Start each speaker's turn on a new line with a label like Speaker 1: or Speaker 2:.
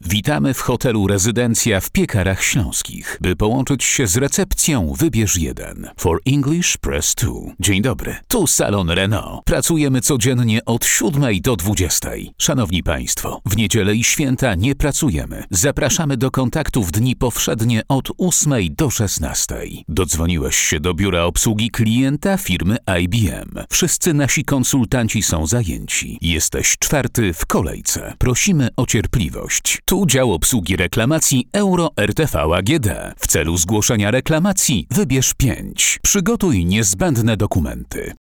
Speaker 1: Witamy w hotelu Rezydencja w Piekarach Śląskich. By połączyć się z recepcją, wybierz 1. For English, press 2. Dzień dobry, tu salon Renault. Pracujemy codziennie od 7 do 20. Szanowni Państwo, w niedzielę i święta nie pracujemy. Zapraszamy do kontaktu w dni powszednie od 8 do 16. Dodzwoniłeś się do biura obsługi klienta firmy IBM. Wszyscy nasi konsultanci są zajęci. Jesteś 4. w kolejce. Prosimy o cierpliwość. Tu dział obsługi reklamacji Euro RTV AGD. W celu zgłoszenia reklamacji wybierz 5. Przygotuj niezbędne dokumenty.